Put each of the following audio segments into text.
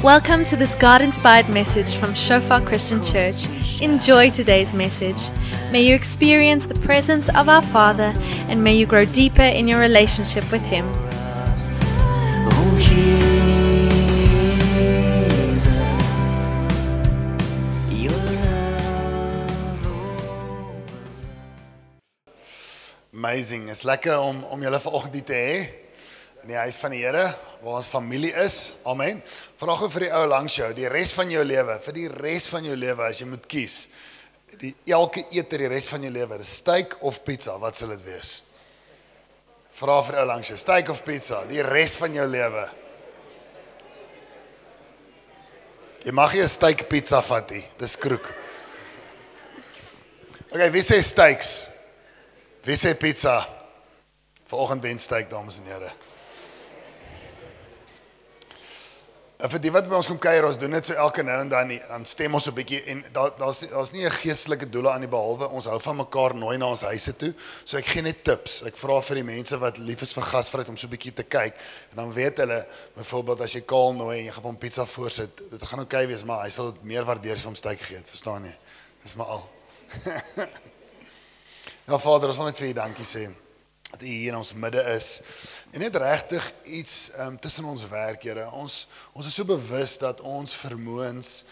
Welcome to this God-inspired message from Shofar Christian Church. Enjoy today's message. May you experience the presence of our Father and may you grow deeper in your relationship with Him. Oh, Jesus, your love. Amazing, is lekker om julle vanoggend hier te hê in die huis van die Here, waar ons familie is. Amen. Vra gou vir die ou langs jou, die res van jou lewe, vir die res van jou lewe as jy moet kies. Elke ete die res van jou lewe, dis steak of pizza, wat sal dit wees? Vra vir die ou langs jou, steak of pizza, die res van jou lewe. Jy mag nie 'n steak pizza vat nie, dis kroek. Okay, wie sê steaks? Wie sê pizza? Vanoggend wen steak, dames en here. En vir die wat by ons kom kuier, ons doen dit so elke nou en dan stem ons 'n bietjie en daar's nie 'n geestelike doel aan die behalwe ons hou van mekaar nooi na ons huise toe. So ek gee net tips. Ek vra vir die mense wat lief is vir gasvryheid om so 'n bietjie te kyk en dan weet hulle, byvoorbeeld as jy Kaal nooi en jy gaan hom pizza voorsit, dit gaan oukei wees, maar hy sal dit meer waardeer as jy hom steak gee, verstaan jy? Dis maar al. Ja, Vader, ons wil net vir U dankie sê dat U hier in ons midde is. En net regtig iets tussen ons werk, Here. Ons is so bewus dat ons vermoëns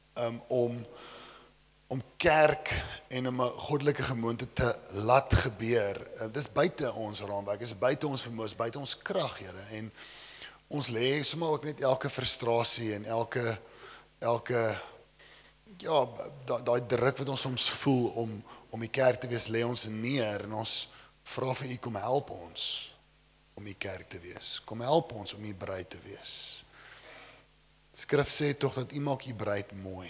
om kerk en om 'n goddelike gewoonte te laat gebeur. Dis buite ons raamwerk, dis buite ons vermoëns, buite ons krag, Here. En ons lê sommer ook net elke frustrasie en elke ja, daai druk wat ons soms voel om die kerk te wees, lê ons neer en ons vra vir U, kom help ons om die kerk te wees. Kom help ons om die bruid te wees. Skrif sê tog dat U maak die bruid mooi.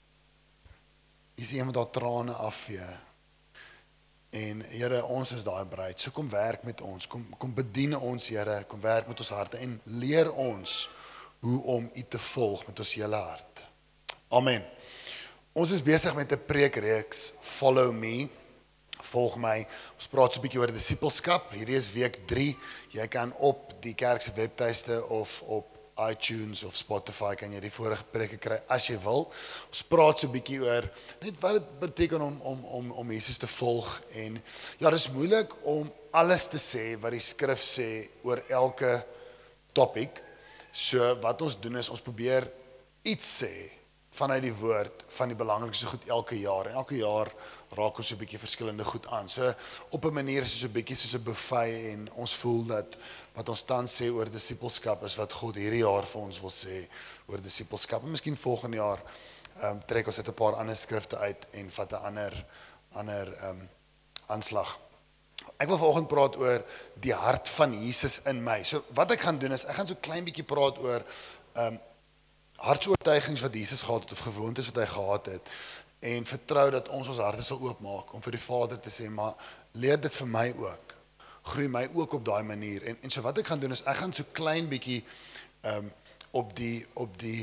U is iemand wat trane afvee. En Here, ons is daai bruid. So kom werk met ons. Kom bedien ons, Here. Kom werk met ons harte en leer ons hoe om U te volg met ons hele hart. Amen. Ons is besig met 'n preekreeks, Follow Me. Volg my. Ons praat so 'n bietjie oor disippelskap. Hierdie is week 3. Jy kan op die kerk se webtuiste of op iTunes of Spotify kan jy die vorige preke kry as jy wil. Ons praat so 'n bietjie oor net wat dit beteken om Jesus te volg en ja, dis moeilik om alles te sê wat die skrif sê oor elke topic. So wat ons doen is ons probeer iets sê vanuit die woord van die belangrikste goed elke jaar. En elke jaar raak ons so 'n bietjie verskillende goed aan. So op 'n manier is dit so 'n bietjie soos 'n buffet en ons voel dat wat ons tans sê oor disippelskap is wat God hierdie jaar vir ons wil sê oor disippelskap. En miskien volgende jaar trek ons uit 'n paar ander skrifte uit en vat 'n ander aanslag. Ek wil vanoggend praat oor die hart van Jesus in my. So wat ek gaan doen is ek gaan so klein bietjie praat oor hartsoortuigings wat Jesus gehad het of gewoontes wat hy gehad het en vertrou dat ons harte sal oopmaak om vir die Vader te sê, maar leer dit vir my ook. Groei my ook op daai manier. En so wat ek gaan doen is ek gaan so klein bietjie op die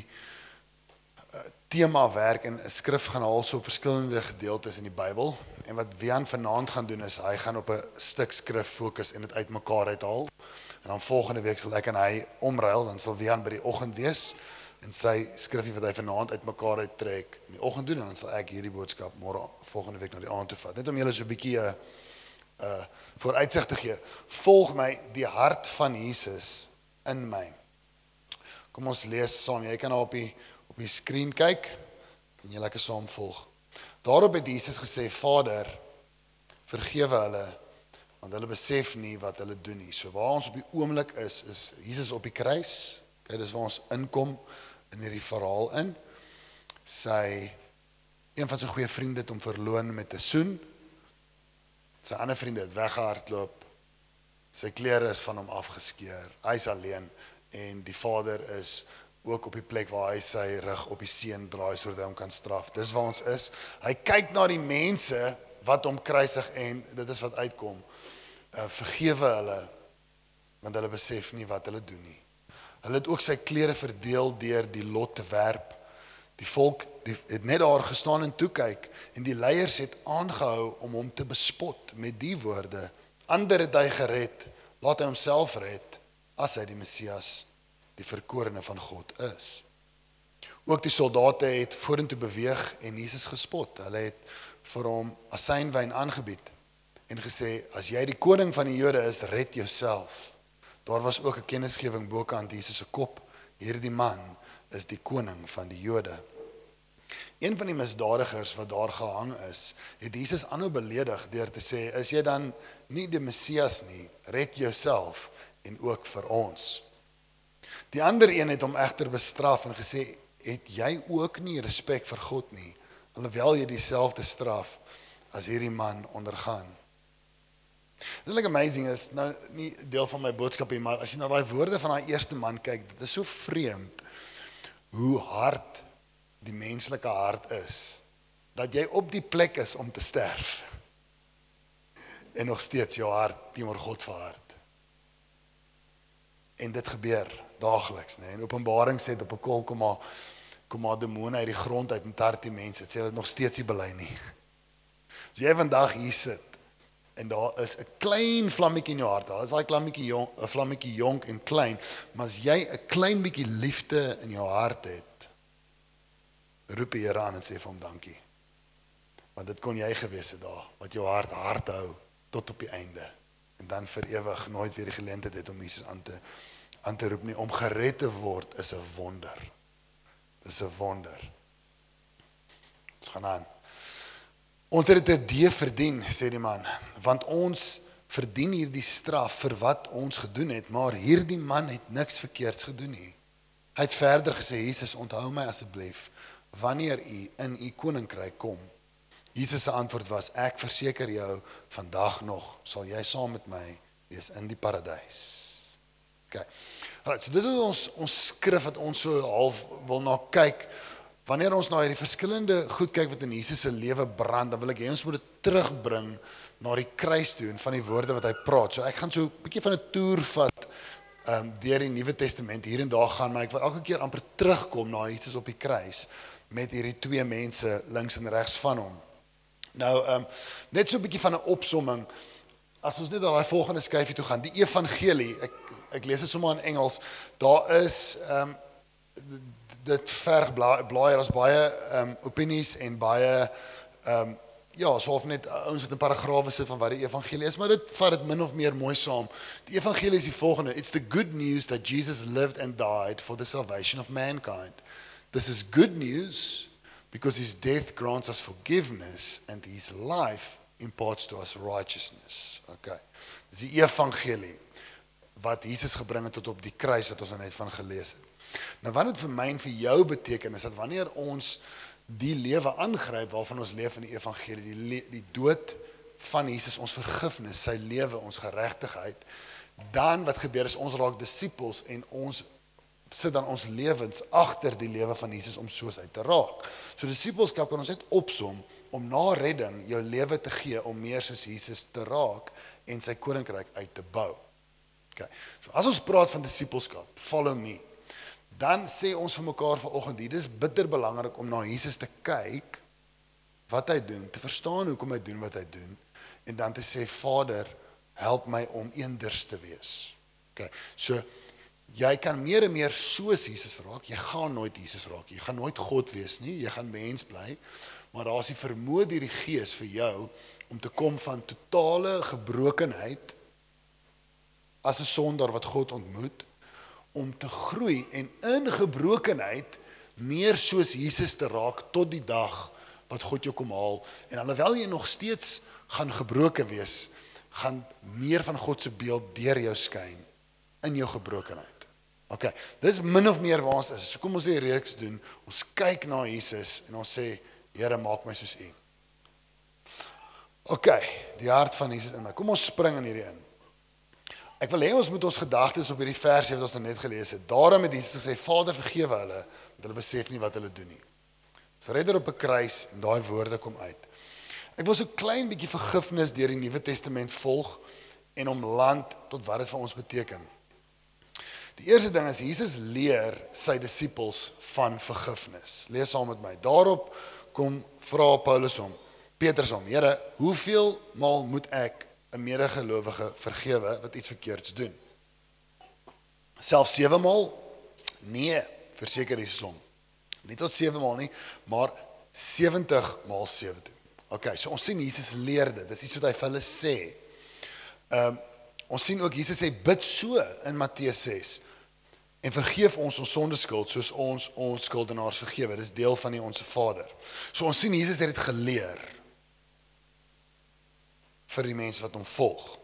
tema werk en 'n skrif gaan haal so op verskillende gedeeltes in die Bybel. En wat Wian vanaand gaan doen is hy gaan op 'n stuk skrif fokus en dit uitmekaar uithaal. En dan volgende week sal ek en hy omruil, dan sal Wian by die oggend wees en sy skrifgie wat hy vanaand uitmekaar uittrek in die oggend doen en dan sal ek hierdie boodskap môre volgende week na die aand toe vat. Net om julle so 'n bietjie vooruitsig te gee. Volg my, die hart van Jesus in my. Kom ons lees saam. Jy kan nou op die skerm kyk en jy lekker saam volg. Daarop het Jesus gesê, Vader, vergewe hulle, want hulle besef nie wat hulle doen nie. So waar ons op die oomblik is Jesus op die kruis. Okay, dis waar ons inkom in hierdie verhaal in. Een van sy goeie vriende het hom verloon met 'n soen. Sy ander vriende het weggehardloop. Sy klere is van hom afgeskeur. Hy's alleen en die Vader is ook op die plek waar hy sy rug op die seun draai sodat hy hom kan straf. Dis waar ons is. Hy kyk na die mense wat hom kruisig en dit is wat uitkom. Vergewe hulle, want hulle besef nie wat hulle doen nie. Hulle het ook sy klere verdeel deur die lot te werp. Die volk het net daar gestaan en toe kyk en die leiers het aangehou om hom te bespot met die woorde: ander het hy gered, laat hy homself red as hy die Messias, die verkorene van God is. Ook die soldate het vorentoe beweeg en Jesus gespot. Hulle het vir hom asynwyn aangebied en gesê, as jy die koning van die Jode is, red jouself. Daar was ook 'n kennisgewing bokant Jesus se kop. Hierdie man is die koning van die Jode. Een van die misdadigers wat daar gehang is, het Jesus aanhou beledig deur te sê, is jy dan nie die Messias nie, red jouself en ook vir ons. Die ander een het hom egter bestraf en gesê, het jy ook nie respek vir God nie, alhoewel jy dieselfde straf as hierdie man ondergaan. Dit is like amazing, is nou nie deel van my boodskap hier, maar as jy na daai woorde van daai eerste man kyk, dit is so vreemd, hoe hard die menslike hart is, dat jy op die plek is om te sterf, en nog steeds jou hart teenoor God verhard. En dit gebeur daagliks, nee? En Openbaring sê, op 'n kol kom maar demone uit die grond uit en tart die mense, het sê dat nog steeds nie bely nie. As jy vandag hier sit, en daar is 'n klein vlammetjie in jou hart, daar is daai vlammetjie jonk en klein, maar as jy 'n klein bietjie liefde in jou hart het, roep die Here aan en sê vir hom dankie. Want dit kon jy gewees het daar, wat jou hart hard hou, tot op die einde. En dan vir ewig nooit weer die geleentheid het om Jesus aan te roep nie. Om gered te word is 'n wonder. Dis 'n wonder. Ons gaan aan. Ons het dit 'n D verdien, sê die man, want ons verdien hierdie straf vir wat ons gedoen het, maar hierdie man het niks verkeerds gedoen nie. Hy het verder gesê, Jesus, onthou my asseblief, wanneer u in u koninkryk kom. Jesus se antwoord was, ek verseker jou, vandag nog sal jy saam met my wees in die paradys. Okay. Alright, so dis is ons skrif wat ons so half wil na kyk. Wanneer ons na hierdie verskillende goed kyk wat in Jesus se lewe brand, dan wil ek hê ons moet dit terugbring na die kruis toe en van die woorde wat hy praat. So ek gaan so 'n bietjie van 'n toer vat deur die Nuwe Testament hier en daar gaan, maar ek wil elke keer amper terugkom na Jesus op die kruis met hierdie twee mense links en regs van hom. Nou, net so 'n bietjie van 'n opsomming. As ons net na daai volgende skyfie toe gaan, die evangelie, ek lees dit sommer in Engels, daar is dit verg blaai, daar's baie opinies en baie ja, so of net ons het 'n paragrawe sit van wat die evangelie is, maar dit vat dit min of meer mooi saam. Die evangelie is die volgende: it's the good news that Jesus lived and died for the salvation of mankind. This is good news because his death grants us forgiveness and his life imparts to us righteousness. Okay. Dis die evangelie wat Jesus gebring het tot op die kruis wat ons net van gelees het. Nou wat dit vir my en vir jou beteken is dat wanneer ons die lewe aangryp waarvan ons leef in die evangelie, die dood van Jesus, ons vergifnis, sy lewe, ons geregtigheid, dan wat gebeur is ons raak disippels en ons sit dan ons lewens agter die lewe van Jesus om soos hy te raak. So disippelskap kan ons net opsom om na redding jou lewe te gee om meer soos Jesus te raak en sy koninkryk uit te bou. Okay. So as ons praat van disippelskap, follow me, dan sê ons vir mekaar vanoggend, dit is bitter belangrik om na Jesus te kyk, wat hy doen, te verstaan hoekom hy doen wat hy doen, en dan te sê, Vader, help my om eenders te wees. Okay. So, jy kan meer en meer soos Jesus raak, jy gaan nooit Jesus raak, jy gaan nooit God wees nie, jy gaan mens bly, maar daar is die vermoë deur die Gees vir jou, om te kom van totale gebrokenheid, as 'n sondaar wat God ontmoet, om te groei en in gebrokenheid meer soos Jesus te raak tot die dag wat God jou kom haal. En alhoewel jy nog steeds gaan gebroken wees, gaan meer van God se beeld deur jou skyn in jou gebrokenheid. Okay, dis min of meer waar ons is. So kom ons die reeks doen. Ons kyk na Jesus en ons sê, Here, maak my soos U. Okay, die hart van Jesus in my. Kom ons spring in hierdie in. Ek wil hê ons moet ons gedagtes op hierdie versie wat ons nou net gelees het. Daarom het Jesus gesê, Vader, vergewe hulle, want hulle besef nie wat hulle doen nie. So redder op 'n kruis en daai woorde kom uit. Ek wil so klein bietjie vergifnis deur die Nuwe Testament volg en om land tot wat dit vir ons beteken. Die eerste ding is, Jesus leer sy disippels van vergifnis. Lees saam met my. Daarop kom vra Paulus hom, Petrus hom, Here, hoeveel maal moet ek 'n medegelowige vergewe wat iets verkeerds doen? Selfs 7 maal? Nee, verseker Jesus hom. Nie tot 7 maal nie, maar 70 maal 7 toe. Okay, so ons sien Jesus leer dit. Dis iets wat hy vir hulle sê. Ons sien ook Jesus sê bid so in Matteus 6. En vergeef ons sondeskuld soos ons skuldenaars vergewe. Dis deel van die Onse Vader. So ons sien Jesus het dit geleer vir die mense wat hom volg.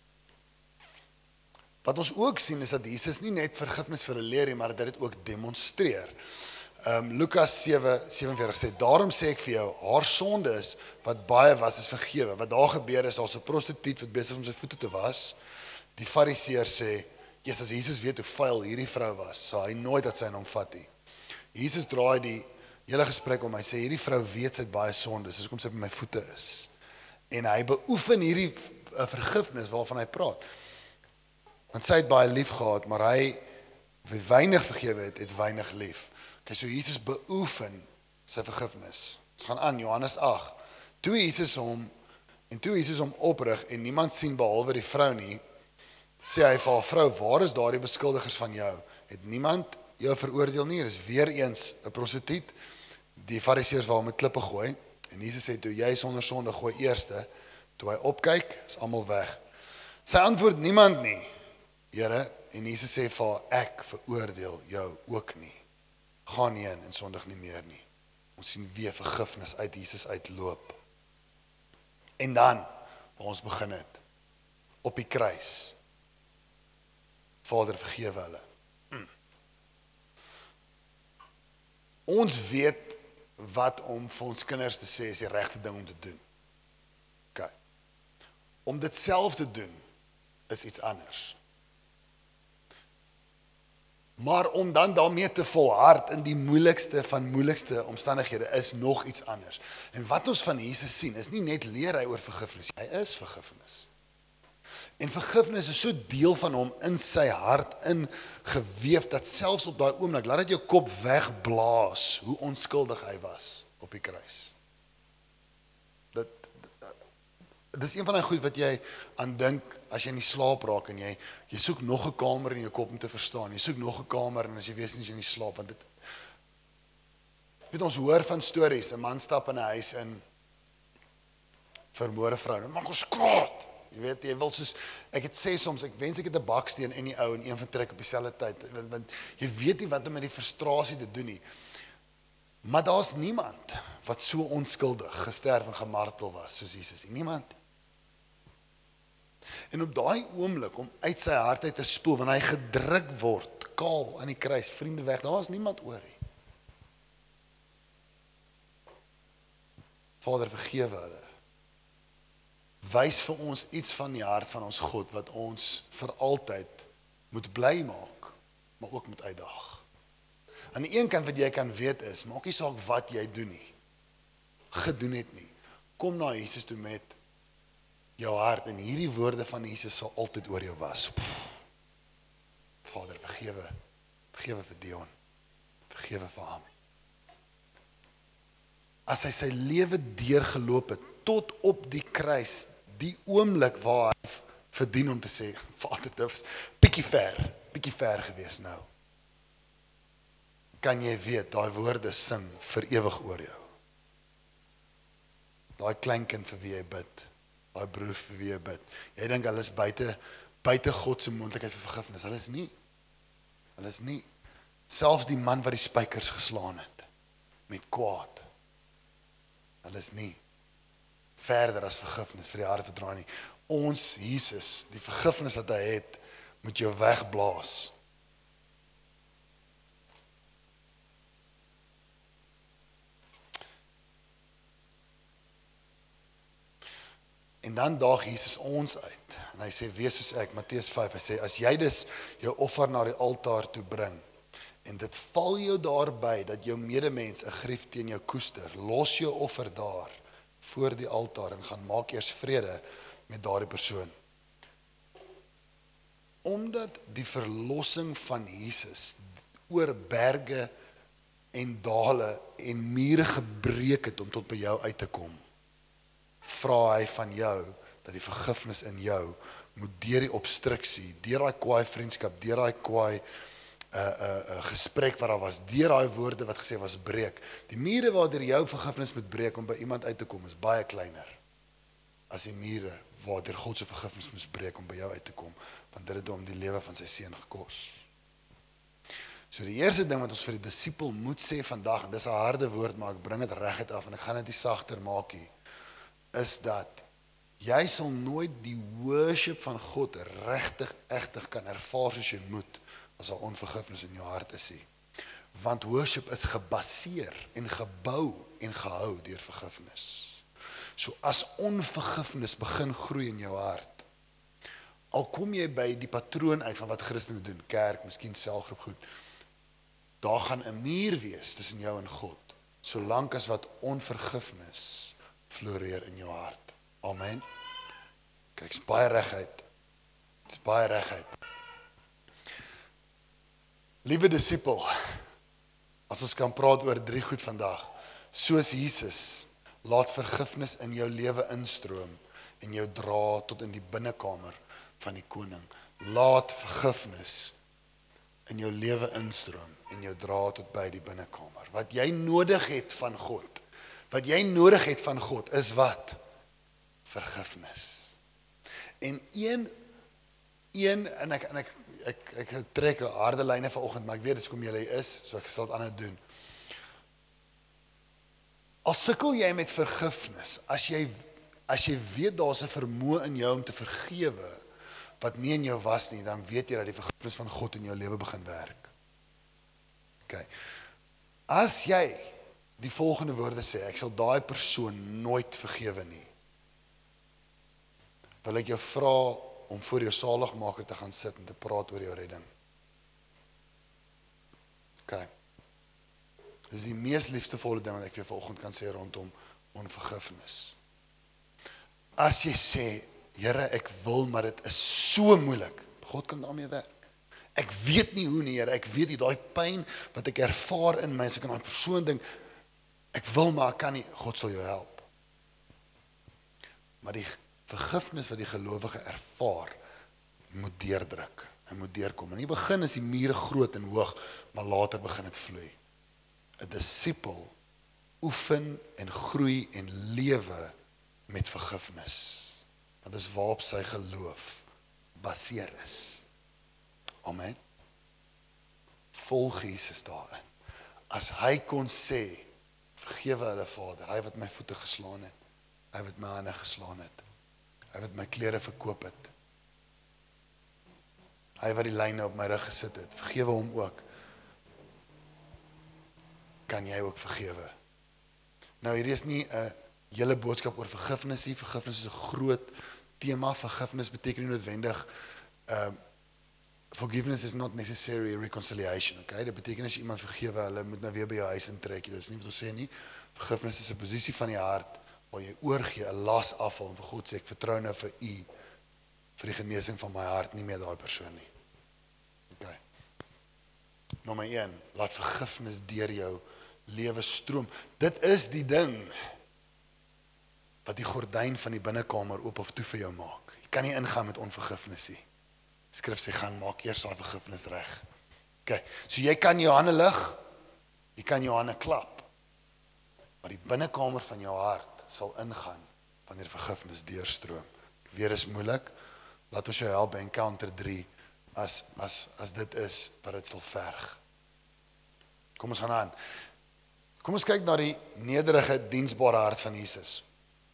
Wat ons ook sien is dat Jesus nie net vergifnis vir hulle leer nie, maar dat hy dit ook demonstreer. Lukas 7:47 sê, daarom sê ek vir jou, haar sondes wat baie was is vergewe. Wat daar gebeur is, daar's 'n prostituut wat besig om sy voete te was. Die fariseer sê, as Jesus weet hoe vuil hierdie vrou was, sal hy nooit dat sy aan hom vat nie. Jesus draai die hele gesprek om, hy sê, hierdie vrou weet sy het baie sondes, dis hoekom sy by my voete is. En hy beoefen hierdie vergifnis waarvan hy praat. Want sy het baie lief gehad, maar hy wie weinig vergewe het weinig lief. Okay, so Jesus beoefen sy vergifnis. Ons gaan aan, Johannes 8. Toe Jesus hom oprig en niemand sien behalwe die vrou nie, sê hy vir haar, vrou, waar is daardie beskuldigers van jou? Het niemand jou veroordeel nie? Dis weer eens 'n prostituut. Die fariseërs wou hom met klippe gooi. En Jesus sê, toe jy sonder sonde gooi eerste, toe hy opkyk, is almal weg. Sy antwoord, niemand nie, Here, en Jesus sê vir haar, ek veroordeel jou ook nie. Gaan heen en sondig nie meer nie. Ons sien weer vergifnis uit Jesus uitloop. En dan, waar ons begin het, op die kruis. Vader, vergewe hulle. Ons weet wat om vir ons kinders te sê is die regte ding om te doen. Okay. Om dit self te doen is iets anders. Maar om dan daarmee te volhard in die moeilikste van moeilikste omstandighede is nog iets anders. En wat ons van Jesus sien is nie net leer hy oor vergifnis, hy is vergifnis. En vergifnis is so deel van hom in sy hart ingeweef dat selfs op daai oomblik, laat dit jou kop wegblaas hoe onskuldig hy was op die kruis. Dit is een van die goed wat jy aan dink as jy in die slaap raak en jy soek nog 'n kamer in jou kop om te verstaan. Jy soek nog 'n kamer en as jy weet nie as jy in die slaap, want dit weet ons hoor van stories, 'n man stap in 'n huis in vermoorde vrou. Dit maak ons kwaad. Jy weet, jy wil soos ek het sê soms, ek wens ek het 'n baksteen in die ou en een van trek op dieselfde tyd, want jy weet nie wat om met die frustrasie te doen nie. Maar daar's niemand wat so onskuldig gesterf en gemartel was soos Jesus. Niemand. En op daai oomblik om uit sy hart uit te spoel, wanneer hy gedruk word, kaal aan die kruis, vriende weg, daar was niemand oor nie. Vader, vergewe hulle. Wys vir ons iets van die hart van ons God, wat ons vir altyd moet bly maak, maar ook moet uitdaag. Aan die een kant wat jy kan weet is, maak nie saak wat jy doen nie, gedoen het nie. Kom na Jesus toe met jou hart, en hierdie woorde van Jesus sal altyd oor jou was. Vader, vergewe vir Dion, vergewe vir hom. As hy sy lewe deurgeloop het, tot op die kruis, die oomblik waar hy verdien om te sê, Vader, dit was bietjie ver gewees nou. Kan jy weet, daai woorde sing vir ewig oor jou. Daai kleinkind vir wie jy bid, daai broer vir wie jy bid. Jy dink hulle is buite God se moontlikheid vir vergifnis. Hulle is nie. Selfs die man wat die spykers geslaan het, met kwaad. Hulle is nie verder as vergifnis vir die hart verdraai nie. Ons, Jesus, die vergifnis wat hy het, moet jou wegblaas. En dan daag Jesus ons uit, en hy sê, wees soos ek, Matteus 5, hy sê, as jy dus jou offer na die altaar toe bring, en dit val jou daarby, dat jou medemens 'n grief teen jou koester, los jou offer daar, voor die altaar, en gaan maak eers vrede met daardie persoon. Omdat die verlossing van Jesus oor berge en dale en mure gebreek het om tot by jou uit te kom, vra hy van jou, dat die vergifnis in jou moet deur die obstruksie, deur daai kwaai vriendskap, deur daai kwaai gesprek wat daar was, deur daai woorde wat gesê was breek. Die mure waardeur jou vergifnis moet breek om by iemand uit te kom is baie kleiner as die mure waardeur God se vergifnis moes breek om by jou uit te kom, want dit het hom die lewe van sy seun gekos. So die eerste ding wat ons vir die disipel moet sê vandag, en dis 'n harde woord, maar ek bring dit reguit af en ek gaan dit nie sagter maak nie, is dat jy sal nooit die worship van God regtig kan ervaar soos jy moet, as daar onvergifnis in jou hart is nie. Want worship is gebaseer en gebou en gehou deur vergifnis. So as onvergifnis begin groei in jou hart, al kom jy by die patroon uit van wat Christene doen, kerk, miskien selgroep goed, daar gaan 'n muur wees tussen jou en God, solank as wat onvergifnis floreer in jou hart. Amen. Kyk, is baie reguit. Dis baie reguit. Liewe disipel, as ons kan praat oor 3 goed vandag, soos Jesus, laat vergifnis in jou lewe instroom en jou dra tot in die binnekamer van die koning. Laat vergifnis in jou lewe instroom en jou dra tot by die binnekamer. Wat jy nodig het van God, is wat? Vergifnis. En en ek trek 'n harde lyne vanoggend, maar ek weet dis kom julle is, so ek sal dit aanhou doen. Al sukkel jy met vergifnis, as jy weet daar's 'n vermoë in jou om te vergewe wat nie in jou was nie, dan weet jy dat die vergifnis van God in jou lewe begin werk. Okay. As jy die volgende woorde sê, ek sal daai persoon nooit vergewe nie, wil ek jou vra om voor jou saligmaker te gaan sit en te praat oor jou redding. Okay. Dis die mees liefdevolle ding wat ek vir vanoggend kan sê rondom onvergifnis. As jy sê, Here, ek wil, maar dit is so moeilik, God kan daarmee werk. Ek weet nie hoe nie, Here, ek weet nie, daai pyn wat ek ervaar in my, as ek aan daai persoon dink, ek wil, maar ek kan nie, God sal jou help. Maar die vergifnis wat die gelowige ervaar, moet deurdruk en moet deurkom. In die begin is die mure groot en hoog, maar later begin dit vloei. 'n Disipel oefen en groei en lewe met vergifnis. Want dis waarop sy geloof baseer is. Amen. Volg Jesus daarin. As hy kon sê, vergewe hulle Vader, hy wat my voete geslaan het, hy wat my hande geslaan het, hy wat my klere verkoop het, hy wat die lyne op my rug gesit het, vergewe hom ook. Kan jy ook vergewe? Nou hierdie is nie 'n hele boodskap oor vergifnis nie. Vergifnis is 'n groot tema. Vergifnis beteken nie noodwendig forgiveness is not necessarily reconciliation, okay? Dit beteken as jy iemand vergewe, hulle moet nou weer by jou huis intrek. Dit is nie wat ons sê nie. Vergifnis is 'n posisie van die hart waar jy oorgee, 'n las afval en vir God sê ek vertrou nou vir U vir die genesing van my hart, nie meer daai persoon nie. Okay. Nommer 1, laat vergifnis deur jou lewe stroom. Dit is die ding wat die gordyn van die binnekamer oop of toe vir jou maak. Jy kan nie ingaan met onvergifnis nie. Skrif sê, gaan maak eers daai vergifnis reg. Okay, so jy kan jou hande lig, jy kan jou hande klap, maar die binnekamer van jou hart sal ingaan wanneer vergifnis deurstroom. Weer is moeilik, laat ons jou help by Encounter 3, as dit is wat dit sal verg. Kom ons gaan aan. Kom ons kyk na die nederige, diensbare hart van Jesus.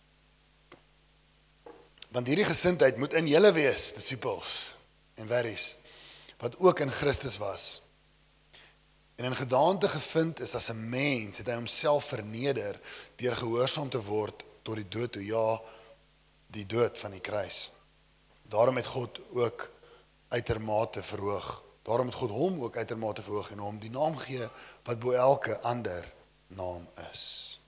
Want hierdie gesindheid moet in julle wees, disciples en werries, wat ook in Christus was. En in gedaante gevind is as 'n mens, het hy homself verneder deur gehoorsaam te word tot die dood toe, ja, die dood van die kruis. Daarom het God ook uitermate verhoog. Daarom het God hom ook uitermate verhoog en hom die naam gee wat bo elke ander naam is.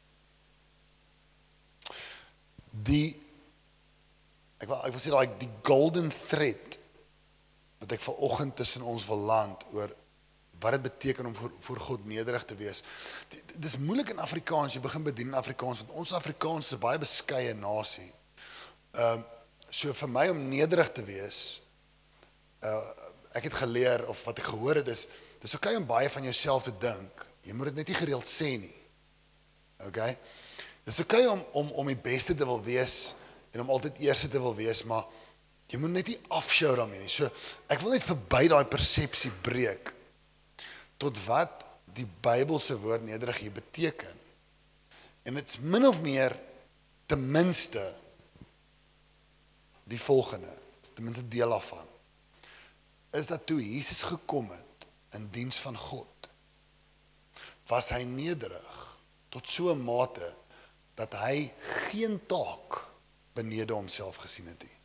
Ek wil sê daai die golden thread wat ek vanoggend tussen ons wil land oor wat dit beteken om voor God nederig te wees. Dit is moeilik in Afrikaans, jy begin bedien in Afrikaans, want ons Afrikaans is 'n baie beskeie nasie. So vir my om nederig te wees, ek het geleer, of wat ek gehoor het is, Dis okay om baie van jouself te dink. Jy moet dit net nie gereeld sê nie. Okay? Dis okay om die beste te wil wees en om altyd eerste te wil wees, maar jy moet net nie afshow daarmee nie. So, ek wil net verby daai persepsie breek tot wat die Bybelse woord nederig hier beteken. En dit is min of meer ten minste die volgende, ten minste deel daarvan, is dat toe Jesus gekom het in diens van God, was hy nederig tot so 'n mate dat hy geen taak benede homself gesien het nie.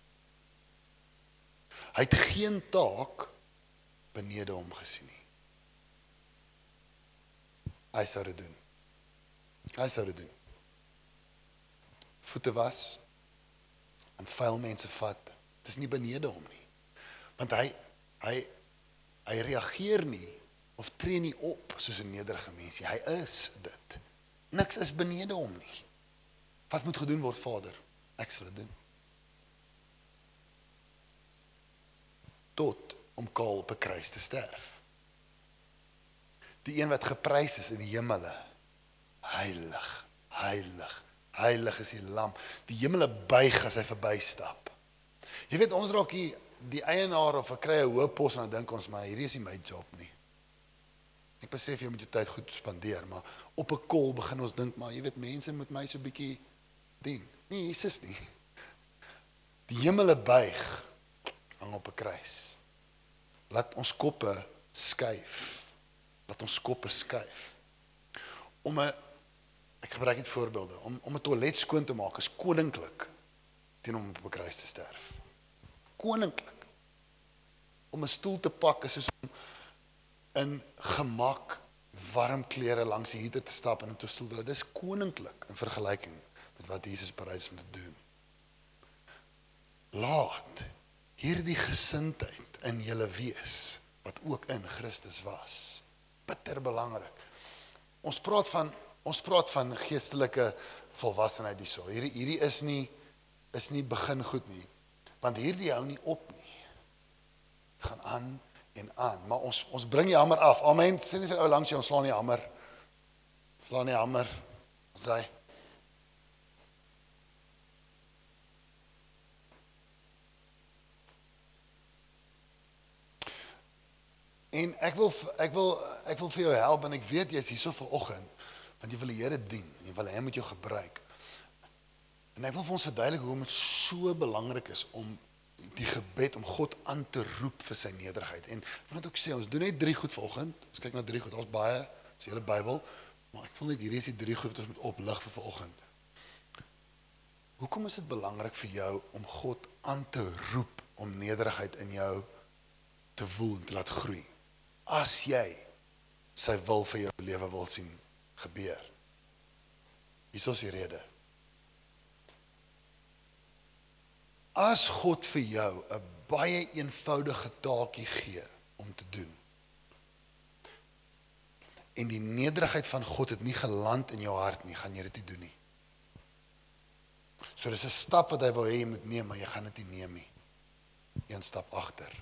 Hy het geen taak benede hom gesien nie. Hy sou dit doen. Hy sou dit doen. Voete was, en vuil mense vat, dit is nie benede hom nie. Want hy reageer nie, of tree nie op, soos 'n nederige mens nie. Hy is dit. Niks is benede hom nie. Wat moet gedoen word, Vader? Ek sal dit doen. Tot om kaal op 'n kruis te sterf. Die een wat geprys is in die hemele, heilig, heilig, heilig is die lam. Die hemele buig as hy verbystap. Jy weet, ons raak hier die eienaar of ek kry 'n hoë pos en dan dink ons, maar hierdie is nie my job nie. Ek besef jy moet jou tyd goed spandeer, maar op 'n kol begin ons dink, maar jy weet, mense moet my so 'n bietjie dien. Nee, Jesus nie. Die hemele buig, hang op 'n kruis. Laat ons koppe skuif. Laat ons koppe skuif. Ek gebruik net voorbeelde, om 'n toilet skoon te maak is koninklik teen om op 'n kruis te sterf. Koninklik. Om 'n stoel te pak is soos om in gemak warm klere langs die heater te stap en om te stoel. Dit is koninklik in vergelyking met wat Jesus bereid is om te doen. Laat hierdie gesindheid in julle wees, wat ook in Christus was. Bitter belangrik. Ons praat van geestelike volwassenheid hierso. Hierdie is nie begin goed nie. Want hierdie hou nie op nie. Het gaan aan en aan. Maar ons bring die hamer af. Amen. Sê nie vir ou langs jou, ons slaan die hamer. Slaan die hamer. Sê. En ek wil vir jou help, en ek weet jy is hier so vanoggend, want jy wil die Here dien, jy wil hy met jou gebruik. En ek wil vir ons verduidelik hoekom dit so belangrik is om die gebed, om God aan te roep vir sy nederigheid. En ek wil net ook sê, ons doen net 3 goed vanoggend, ons kyk na 3 goed, ons baie, dis die hele Bybel, maar ek voel net hierdie is die 3 goed wat ons moet oplig vir vanoggend. Hoekom is dit belangrik vir jou om God aan te roep, om nederigheid in jou te voel en te laat groei? As jy sy wil vir jou lewe wil sien gebeur. Hier is die rede. As God vir jou 'n baie eenvoudige taakie gee om te doen, en die nederigheid van God het nie geland in jou hart nie, gaan jy dit nie doen nie. So dis 'n stap wat hy wil hê jy moet neem, maar jy gaan dit nie neem nie. 1 stap agter.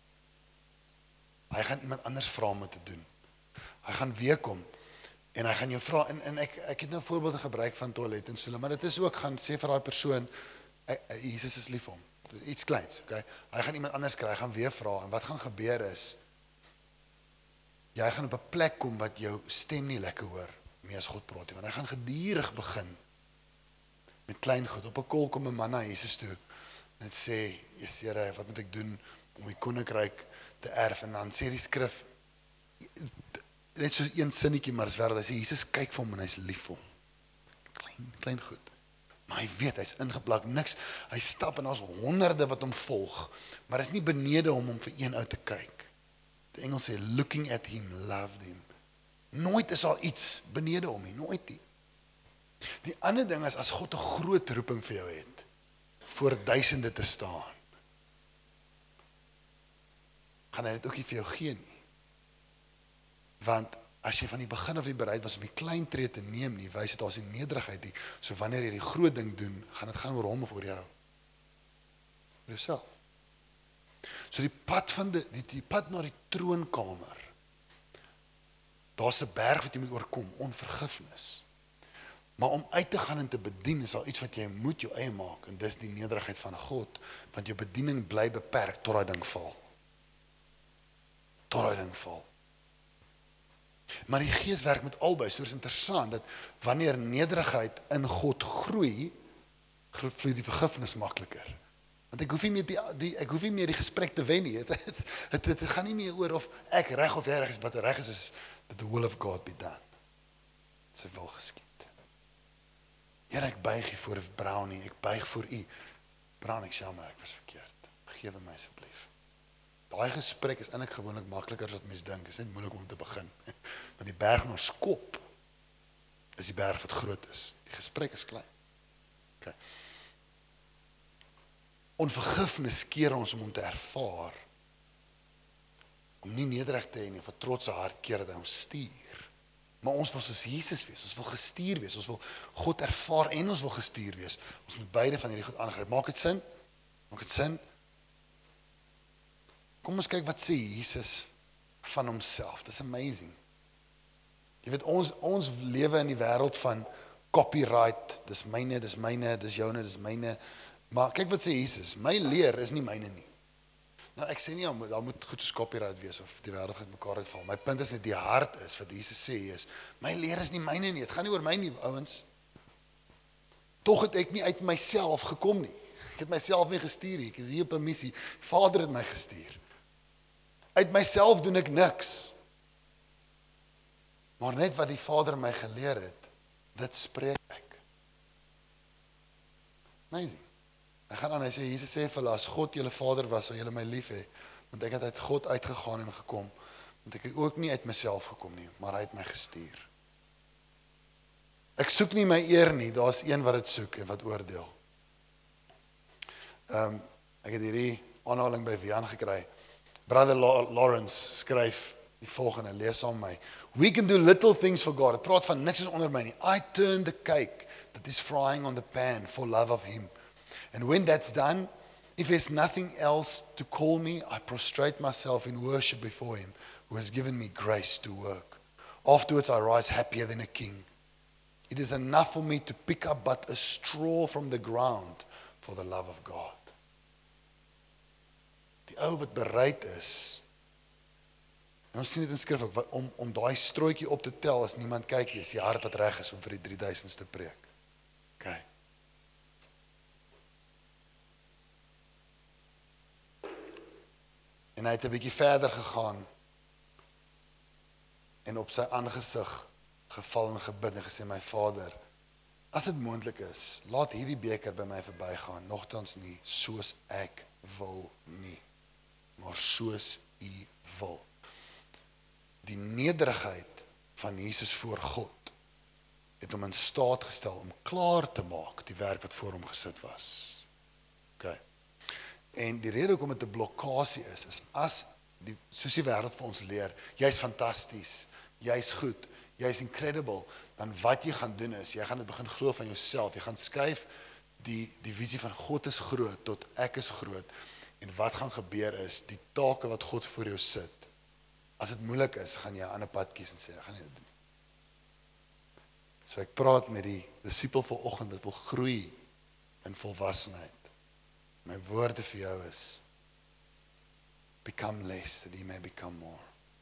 Hy gaan iemand anders vra om dit te doen. Hy gaan weer kom en hy gaan jou vra, en ek het nou voorbeelde gebruik van toilet en stoele, maar dit is ook, gaan sê vir daai persoon, Jesus is lief vir hom, iets kleins, okay? Hy gaan iemand anders kry, hy gaan weer vra, en wat gaan gebeur is, jy gaan op 'n plek kom wat jou stem nie lekker hoor, mee as God praat, want hy gaan gedurig begin, met klein goed. Op 'n kol kom 'n man na Jesus toe, en sê, Jesus Here, wat moet ek doen, om die koninkryk te erf, en dan sê die skrif, net so een sinnetjie, maar is wêreld, hy sê, Jesus kyk vir hom, en hy is lief vir hom, klein goed, maar hy weet, hy is ingeplak, niks, hy stap, en daar's honderde wat hom volg, maar is nie benede om vir een uit te kyk. Die Engels sê, looking at him, loved him. Nooit is daar iets benede hom nie, nooit nie. Die ander ding is, as God 'n groot roeping vir jou het, voor duisende te staan, gaan hy dit ook nie vir jou gee nie. Want as jy van die begin af nie bereid was om die klein tree te neem nie, wys dit daar is nie nederigheid nie. So wanneer jy die groot ding doen, gaan dit gaan oor hom of oor jou. Oor jouself. So die pad van die pad na die troonkamer Daar's 'n berg wat jy moet oorkom, onvergifnis. Maar om uit te gaan en te bedien is al iets wat jy moet jou eie maak, en dis die nederigheid van God, want jou bediening bly beperk tot daai ding val. Tot daai ding val. Maar die Gees werk met albei, so is interessant, dat wanneer nederigheid in God groei, vloei die vergifnis makliker. Want ek hoef nie meer die gesprek te wen nie. Het gaan nie meer oor of ek reg of jy reg is, wat reg is that the will of God be done. Sy wil geskied. Here, ek buig hier voor Brownie, ek buig voor u. Brownie, ek sê jammer, ek was verkeerd. Vergewe my asseblief. Daai gesprek is eintlik gewoonlik makliker as wat mens dink. Dit is net moeilik om te begin. Want die berg in ons kop is die berg wat groot is. Die gesprek is klein. Okay. Onvergifnis keer ons om te ervaar, om nie nederig te hê nie, of 'n trotse hart keer dat hy ons stuur. Maar ons wil soos Jesus wees, ons wil gestuur wees, ons wil God ervaar en ons wil gestuur wees. Ons moet beide van hierdie goed aangryp. Maak dit sin? Maak dit sin? Kom ons kyk wat sê Jesus van homself. Dis amazing. Jy weet, ons lewe in die wêreld van copyright, dis myne, dis joune, dis myne. Maar kyk wat sê Jesus, my leer is nie myne nie. Nou ek sê nie, daar moet goed soos copyright wees, of die wêreld gaan mekaar uitval. My punt is net, die hart is, wat Jesus sê is, my leer is nie myne nie, het gaan nie oor my nie, ouens. Tog het ek nie uit myself gekom nie. Ek het myself nie gestuur nie, ek is hier op 'n missie. Vader het my gestuur. Uit myself doen ek niks. Maar net wat die Vader my geleer het, dit spreek ek. Amazing. Hy gaan aan, hy sê, Jesus sê vir hulle, as God julle Vader was, sou julle my lief hê, want ek het uit God uitgegaan en gekom, want ek het ook nie uit myself gekom nie, maar hy het my gestuur. Ek soek nie my eer nie, daar is een wat dit soek en wat oordeel. Ek het hierdie aanhaling by Wian gekry. Brother Lawrence skryf die volgende, lees saam my. We can do little things for God. Het praat van niks is onder my nie. I turn the cake that is frying on the pan for love of him. And when that's done, if there's nothing else to call me, I prostrate myself in worship before him who has given me grace to work. Afterwards I rise happier than a king. It is enough for me to pick up but a straw from the ground for the love of God. Die ou wat bereid is, en ons sien dit in skrif ook, om daai strooitjie op te tel as niemand kyk nie, is die hart wat reg is om vir die 3000ste preek. Okay. En hy het 'n bietjie verder gegaan en op sy aangesig geval en gebid en gesê, my Vader, as dit moontlik is, laat hierdie beker by my verbygaan, nogtans nie soos ek wil nie, maar soos u wil. Die nederigheid van Jesus voor God het hom in staat gestel om klaar te maak die werk wat voor hom gesit was. Okay. En die rede hoekom dit 'n blokkasie is as soos die wêreld vir ons leer, jy's fantasties, jy's goed, jy's incredible, dan wat jy gaan doen is, jy gaan dit begin glo van jouself, jy gaan skuif die visie van God is groot tot ek is groot, en wat gaan gebeur is, die take wat God voor jou sit, as dit moeilik is, gaan jy 'n ander pad kies en sê, ek gaan nie dit doen. So ek praat met die disipel vanoggend, dit wil groei in volwassenheid. My woorde vir jou is, become less, that he may become more.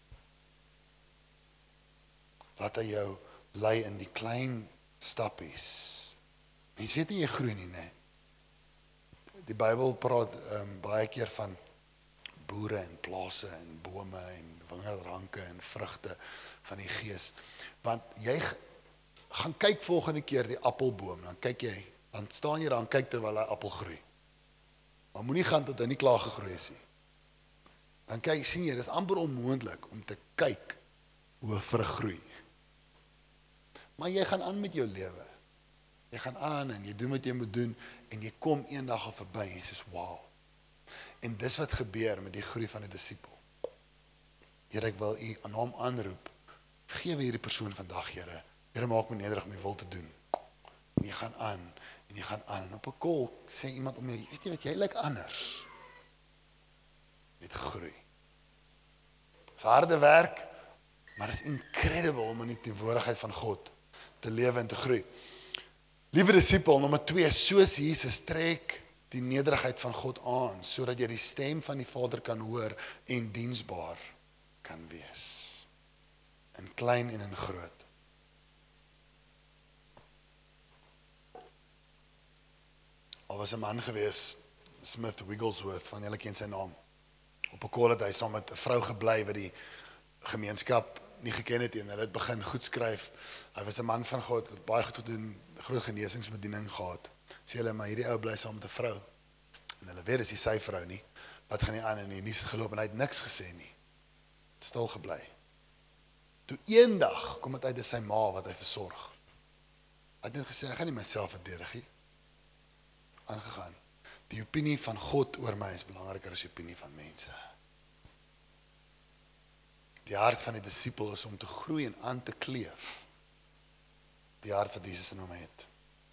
Laat hy jou lei in die klein stappies. Mens weet nie jy groei nie, nee. Die Bybel praat baie keer van boere en plase en bome en wingerdranke en vrugte van die Gees. Want jy gaan kyk volgende keer die appelboom, dan kyk jy, dan staan jy daar en kyk terwyl hy appel groei. Maar moenie gaan tot hy nie klaar gegroei is nie. Dan kyk, sien jy, dit is amper onmoontlik om te kyk hoe 'n vrug groei. Maar jy gaan aan met jou lewe. Jy gaan aan en jy doen wat jy moet doen en jy kom eendag al verby en jy sê, wow. En dis wat gebeur met die groei van 'n disipel. Here, ek wil u aan hom aanroep. Vergewe hierdie persoon vandag, Here. Here, maak my nederig om u wil te doen. En jy gaan aan en jy gaan aan. En op 'n kol sê iemand om jou, weet jy wat, jy lyk anders. Jy het gegroei. Dis harde werk, Maar dit is incredible om in die teenwoordigheid van God te lewe en te groei. Liewe disipel, nommer 2, soos Jesus trek die nederigheid van God aan, sodat jy die stem van die Vader kan hoor en diensbaar kan wees. In klein en in groot. Al was 'n man gewees, Smith Wigglesworth, van julle ken sy naam. Op 'n call het hy saam met 'n vrou gebly wat die gemeenskap nie geken het en hulle het begin goed skryf. Hy was 'n man van God, het baie goed gedoen, groot genesingsbediening gehad. Sê hulle, maar hierdie ou bly saam met 'n vrou. En hulle weet, dis nie sy vrou nie. Wat gaan nie aan en nie het geloop en hy het niks gesê nie. Het stil gebly. Toe eendag kom dit uit dis sy ma wat hy versorg. Hy het net gesê, ek gaan nie myself verdedig nie. Aangegaan. Die opinie van God oor my is belangriker as die opinie van mense. Die hart van die disipel is om te groei en aan te kleef. Die hart wat Jesus in hom het.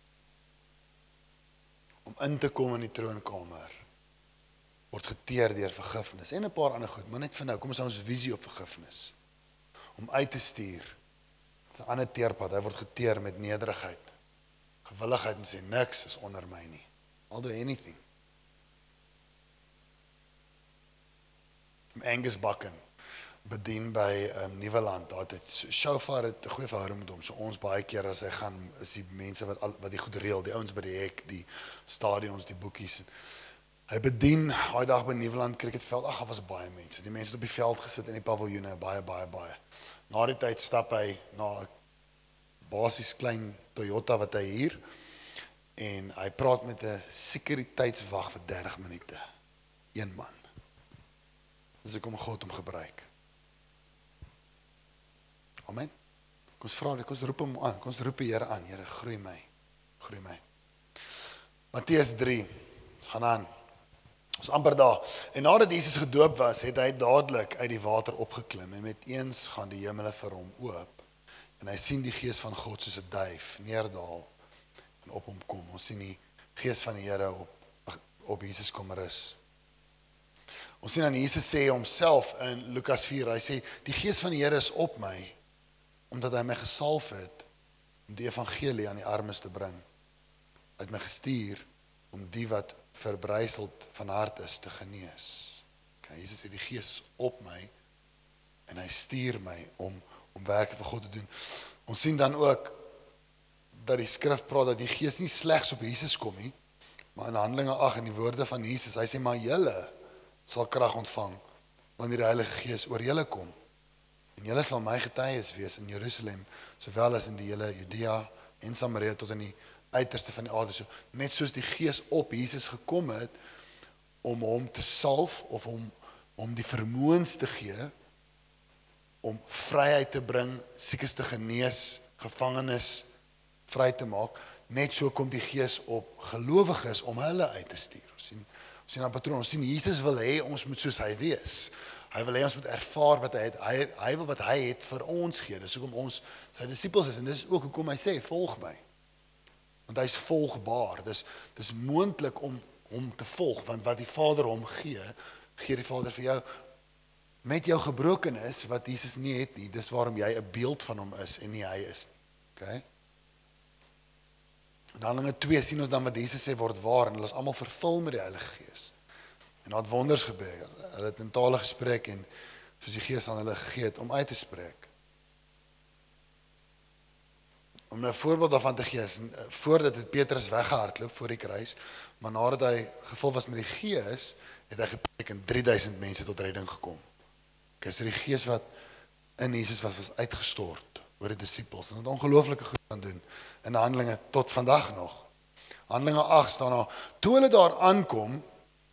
Om in te kom in die troonkamer. Word geteer deur vergifnis. En 'n paar ander goed, maar net vir nou, kom ons hou ons visie op vergifnis. Om uit te stuur. Dit is 'n ander teerpad, hy word geteer met nederigheid. Gewilligheid om sê, niks is onder my nie. I'll do anything. Angus Buchan bedien by Nieuweland, daar het Shofar het 'n goeie verhouding met hom, so ons baie keer as hy gaan, is die mense wat die goed reël, die ouens by die hek, die stadions, die boekies. Hy bedien, daai dag by Nieuweland Cricketveld, daar was baie mense, die mense het op die veld gesit in die paviljoene, baie. Na die tyd stap hy na 'n basies klein Toyota wat hy huur, en hy praat met 'n sekuriteitswag vir 30 minute, een man. Dis ek om God om gebruik. Amen. Kom ons vra, kom ons roep hom aan, kom ons roep die Here aan, Here, groei my. Matteus 3, ons gaan aan, ons amper daar, en nadat Jesus gedoop was, het hy dadelik uit die water opgeklim, en met eens gaan die hemele vir hom oop, en hy sien die Gees van God soos 'n duif neerdal, en op hom kom. Ons sien die Gees van die Here op Jesus kom rus. Ons sien aan Jesus sê homself in Lukas 4, hy sê, die Gees van die Here is op my, omdat hy my gesalf het, om die evangelie aan die armes te bring. Hy het my gestuur, om die wat verbryseld van hart is, te genees. Okay, Jesus sê, die Gees is op my, en hy stuur my, om werke vir God te doen. Ons sien dan ook, dat die skrif praat, dat die Gees nie slegs op Jesus kom nie, maar in Handelinge 8, in die woorde van Jesus, hy sê, maar julle sal krag ontvang, wanneer die Heilige Gees oor julle kom. En julle sal my getuies wees in Jerusalem, sowel as in die hele Judea en Samaria tot in die uiterste van die aarde. So, net soos die Gees op Jesus gekom het, om hom te salf, of om die vermoëns te gee, om vryheid te bring, siekes te genees, gevangenes vry te maak, net so kom die Gees op gelowiges om hulle uit te stuur. Ons sien 'n patroon, ons sien Jesus wil hê ons moet soos hy wees. Hy wil hê ons moet ervaar wat hy het. Hy wil wat hy het vir ons gee. Dis hoekom ons sy disippels is, en dis ook hoekom hy sê, volg my. Want hy is volgbaar. Dis moontlik om hom te volg, want wat die Vader hom gee die Vader vir jou, met jou gebrokenis, wat Jesus nie het nie, dis waarom jy 'n beeld van hom is, en nie hy is nie. Okay? In Handelinge 2 sien ons dan wat Jesus sê word waar, en hulle is almal vervul met die Heilige Gees. En daar het wonders gebeur. Hulle het in tale gespreek, en soos die Gees aan hulle gegee het om uit te spreek. Om 'n voorbeeld daarvan te gee, voordat het Petrus weggehardloop voor die kruis, maar nadat hy gevul was met die Gees, het hy gepreek en 3000 mense tot redding gekom. Okay, so die Gees wat in Jesus was uitgestort oor die disippels, en het ongelooflike goed aan doen, in Handelinge tot vandag nog. Handelinge 8 staan daar, toe hulle daar aankom,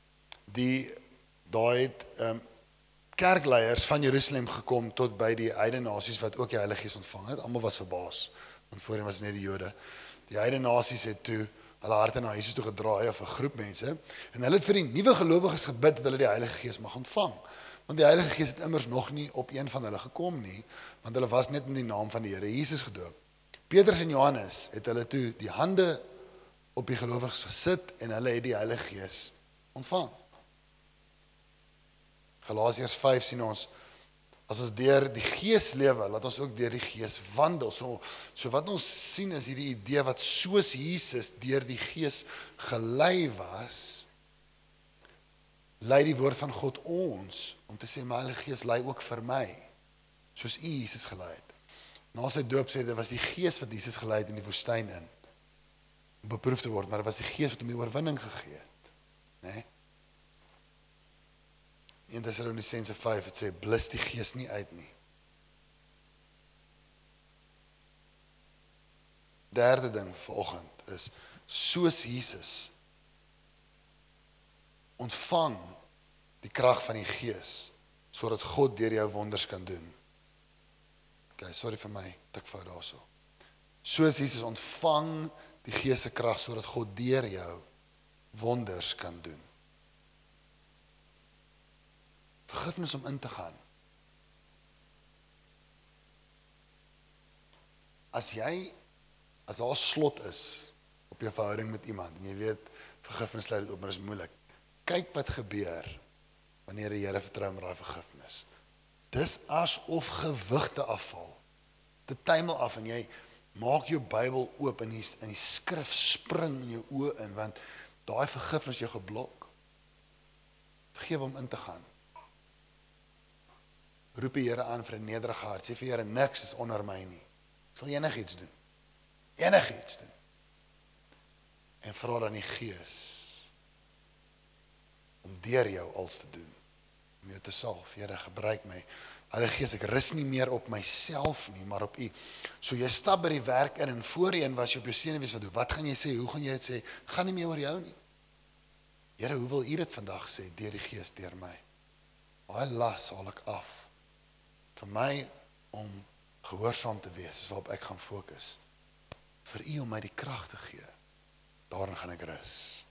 daar het kerkleiers van Jerusalem gekom tot by die heidene nasies wat ook die Heilige Gees ontvang het. Almal was verbaas, want voorheen was net die Jode. Die heidene nasies het toe hulle harte na Jesus toe gedraai, of 'n groep mense, en hulle het vir die nuwe gelowiges gebid dat hulle die Heilige Gees mag ontvang. Want die Heilige Gees het immers nog nie op een van hulle gekom nie, want hulle was net in die naam van die Here Jesus gedoop. Petrus en Johannes het hulle toe die hande op die gelowiges gesit, en hulle het die Heilige Gees ontvang. Galasiërs 5 sien ons, As ons deur die Gees lewe, laat ons ook deur die Gees wandel. So wat ons sien is hierdie idee wat soos Jesus deur die Gees gelei was, lei die woord van God ons, om te sê, my Heilige Gees lei ook vir my, soos U Jesus gelei het. Na sy doop sê, dit was die Gees wat Jesus gelei het in die woestyn in, om beproef te word, maar dit was die Gees wat hom die oorwinning gegee het. Nee? 1 Tessalonisense 5, het sê, blus die Gees nie uit nie. Derde ding vanoggend is, soos Jesus, ontvang die krag van die Gees, sodat God deur jou wonders kan doen. Okay, sorry vir my, tikfout daarso. Soos Jesus, ontvang die Gees se krag, sodat God deur jou wonders kan doen. Vergifnis om in te gaan. As daar 'n slot is op jou verhouding met iemand, en jy weet, vergifnis sluit dit op, maar dit is moeilik. Kyk wat gebeur, wanneer die Here vertrou met daai vergifnis. Dis asof gewigte afval. Dit tuimel af, en jy maak jou Bybel oop, en die skrif spring in jou oë in, want daai vergifnis jou geblok. Vergewe om in te gaan. Roep die Here aan vir 'n nederige hart. Sê vir Here, niks is onder my nie. Ek sal enigiets doen. Enigiets doen. En vra dan die Gees om deur jou als te doen. Om jou te salf. Here, gebruik my. Heilige Gees, ek rus nie meer op myself nie, maar op U. So jy stap by die werk in, en voorheen was jy op jou senuwees wat doen. Wat gaan jy sê? Hoe gaan jy dit sê? Gaan nie meer oor jou nie. Here, hoe wil U dit vandag sê? Deur die Gees, deur my. Daai las haal ek af. Vir my om gehoorsaam te wees, is waarop ek gaan fokus. Vir U om my die krag te gee. Daarin gaan ek rus.